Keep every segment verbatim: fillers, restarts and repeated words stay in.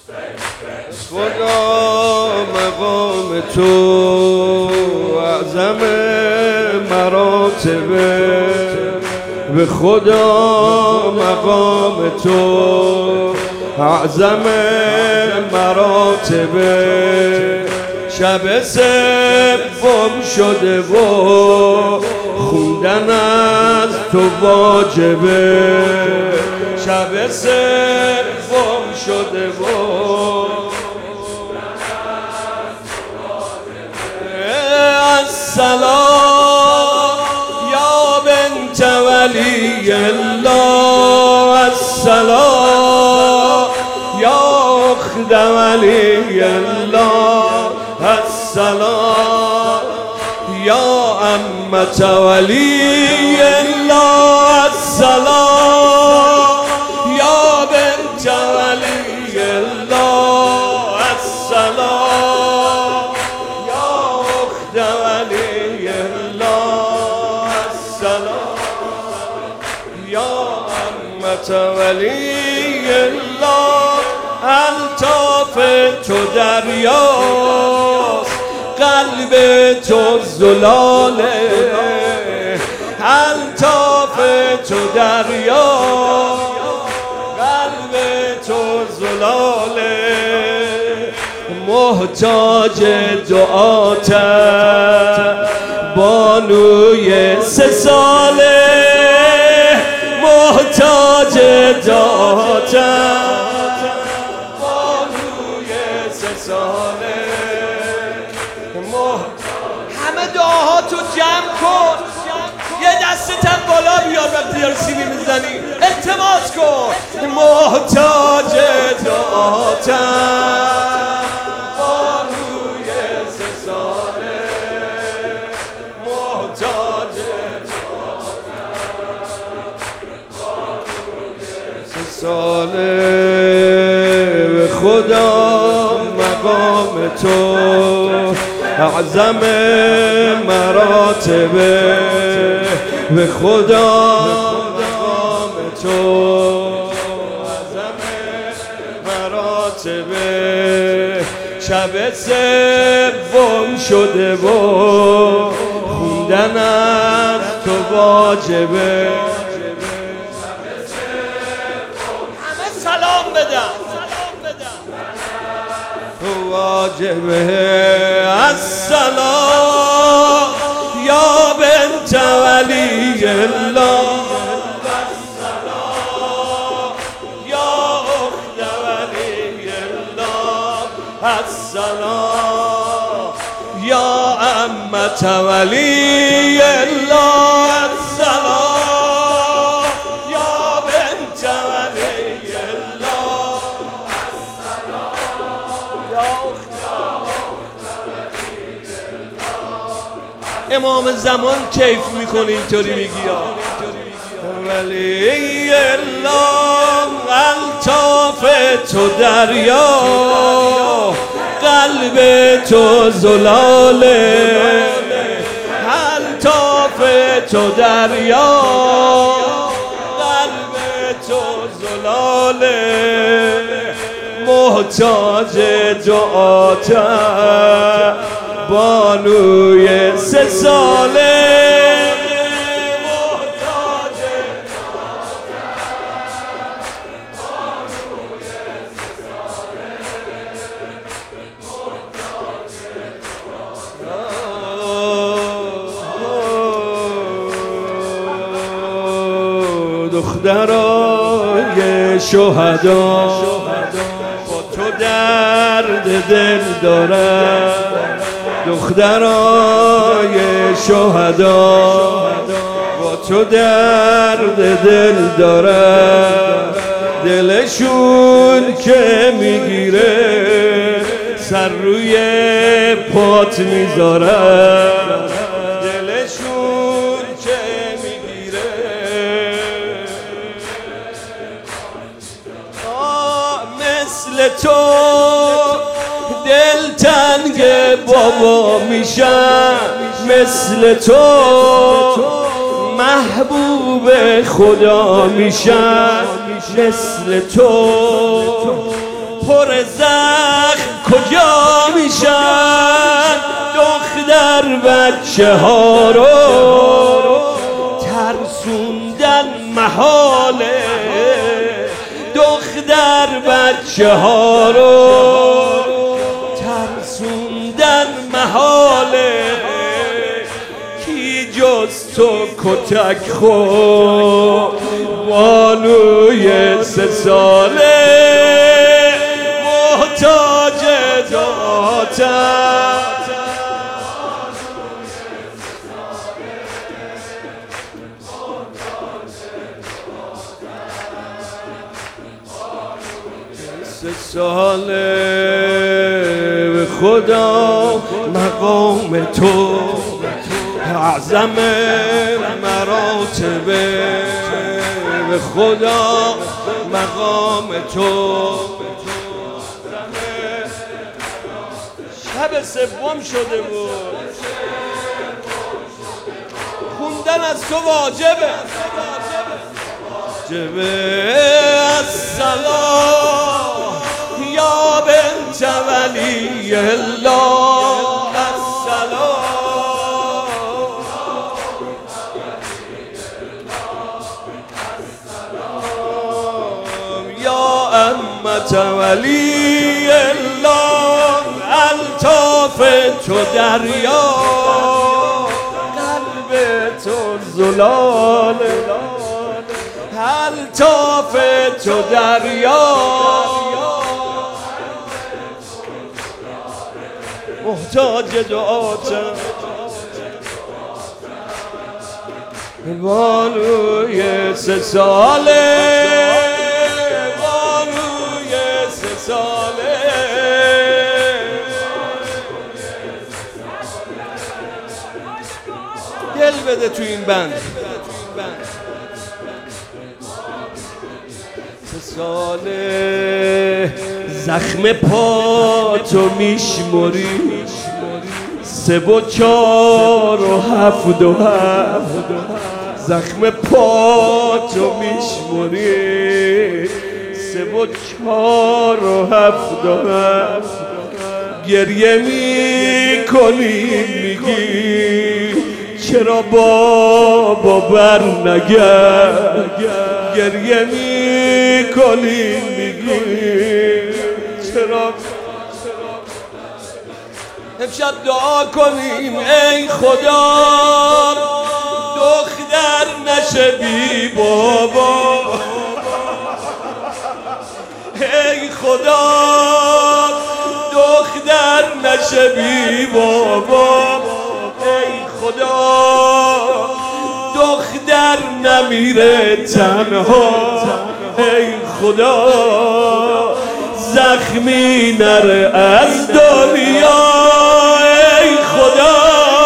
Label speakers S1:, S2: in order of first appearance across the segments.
S1: خدا مقام تو اعظم مراتبه، به خدا مقام تو اعظم مراتبه. شب سوم شده و خوندن از تو واجبه، شب سوم شده و السلام یا بنت ولی الله، السلام یا اخت ولی الله، السلام یا عمت ولی الله، السلام یا بنت ولی الله، السلام یا اخت ولی الله، السلام یا عمت ولی الله. الطاف تو دریاست، قلب تو زلاله، الطاف تو دریاست، قلب تو زلاله. محتاج دعاتم بانوی سه ساله، محتاج دعاتم همه دعاهاتو جمع کن، یه دستتم بالا بیار وقتی داری سیمی میزنی، التماس کن. محتاج دعاتم بانوی سه ساله، محتاج دعاتم سه ساله. به خدا مقام تو اعظم مراتبه، به خدا مقام تو اعظم مراتبه. شب سوم شده و خوندن از تو واجبه، همه سلام بدن واجبه. السلام یا بنت ولی الله، السلام یا اخت ولی الله، السلام یا عمت ولی الله، السلام یا بنت ولی الله، السلام یا امام زمان کیف میکنه اینطوری میگی یا ولی الله. الطاف تو دریا، قلب تو زلاله، الطاف تو دریا، قلب تو زلاله. محتاج دعاتم بانوی سه ساله، محتاج بانوی سه ساله، محتاج دخترای شهدا با تو درد دل دارن، دخترای شهدا با تو درد دل دارن. دلشون که میگیره سر روی پات میذارن، دلشون که میگیره مثل تو دلتنگ بابا میشن، مثل تو محبوب خدا میشن، مثل تو پر زخم کجا میشن دختر بچه ها رو ترسوندن محاله دختر بچه ها رو ترسوندن محاله کی جز تو کتک خود بانوی سه ساله محتاج دعاتم سه ساله به خدا مقام تو اعظم مراتبه به خدا مقام تو شب سوم شده بود خوندن از تو واجبه واجبه السلام یا بنت ولی الله السلام یا امت ولی الله الطاف تو دریا قلب تو زلال الطاف تو دریا محتاج دعاتم بانوی سه ساله بانوی سه ساله دل بده تو این بند سه ساله زخم پا تو میشمری سه و چار و هفت و هفت زخم پا تو میشمری سه و چار و هفت و هفت گریه میکنی میگی چرا بابا بر نگرد گریه میکنی میگی چرا امشب دعا کنیم ای خدا دختر نشه بی بابا ای خدا دختر نشه بی بابا ای خدا دختر نمیره تنها ای خدا زخمی نره از دنیا ای خدا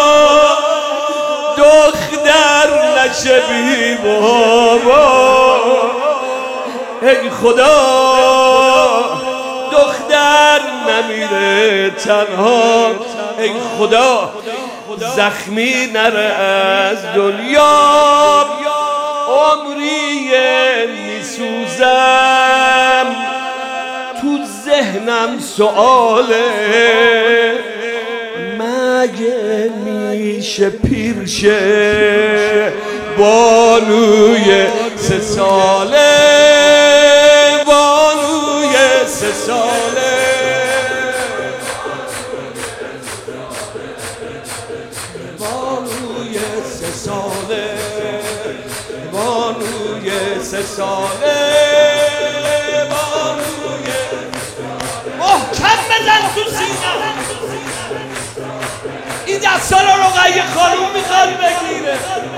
S1: دختر نشه بی بابا ای خدا دختر نمیره تنها ای خدا زخمی نره از دنیا عمری میسوزم تو ذهنم سؤاله مگه میشه پیرشه بانوی سه ساله بانوی سه ساله بانوی سه ساله بانوی سه ساله بانوی محکم بزن تو سینه این دستا رو رقیه خانوم میخواد بگیره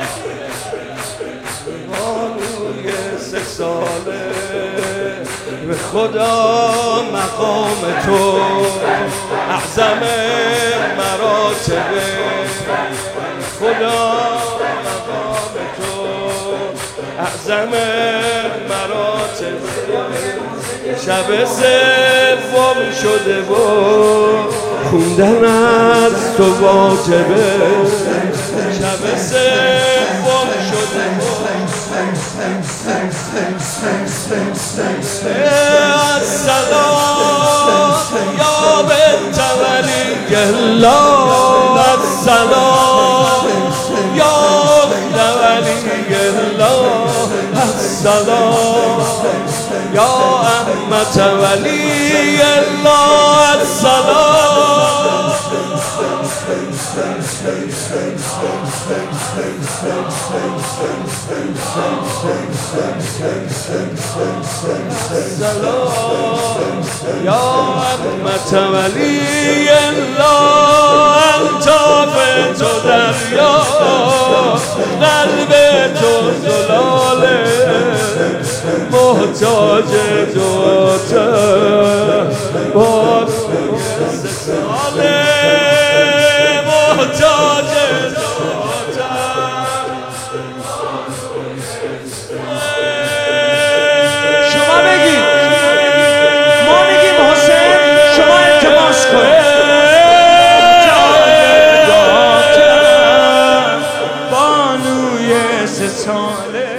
S1: بانوی سه ساله به خدا مقام تو اعظم مراتبه خدا مقام تو اعظم مراتبه شب سوم شده و خوندن از تو واجبه شب سوم شده و السلام الله السلام یا ولی الله السلام یا احمد ولی الله السلام یا احمد ولی الله انتاف تو دریا قلب تو زلاله محتاج دوته باز ساله محتاج دوته
S2: شما بگید ما میگیم حسین شما التماس کنید بانوی ستاره